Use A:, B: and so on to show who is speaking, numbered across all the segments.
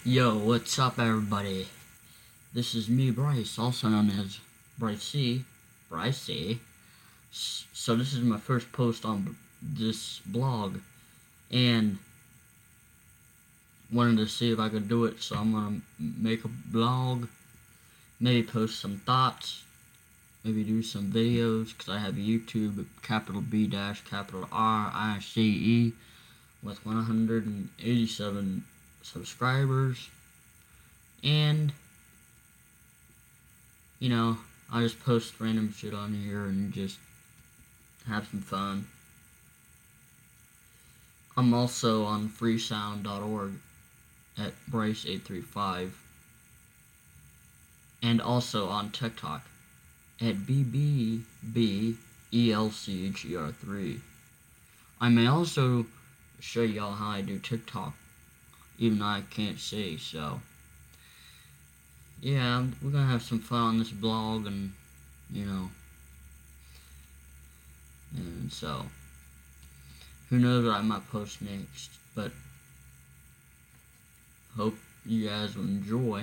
A: Yo, what's up everybody? This is me, Bryce, also known as Brycey. So this is my first post on this blog, and wanted to see if I could do it, so I'm gonna make a blog, maybe post some thoughts, maybe do some videos, because I have YouTube, capital B dash capital RICE, with 187 subscribers, and I just post random shit on here and just have some fun. I'm also on freesound.org at Bryce835, and also on TikTok at BBBELCGR3. I may also show y'all how I do TikTok, even though I can't see, so yeah, we're gonna have some fun on this blog, and and so who knows what I might post next, but hope you guys will enjoy.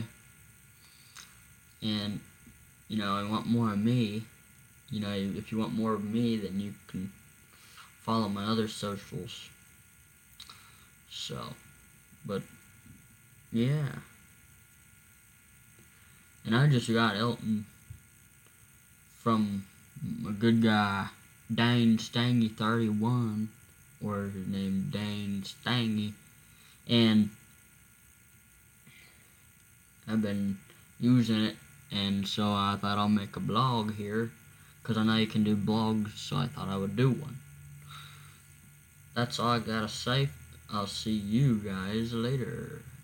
A: And I want more of me. If you want more of me, then you can follow my other socials. So, but yeah. And I just got Elton from a good guy, Dane Stangy 31, or his name Dane Stangy, and I've been using it, and so I thought I'll make a blog here, because I know you can do blogs, so I thought I would do one. That's all I gotta say. I'll see you guys later.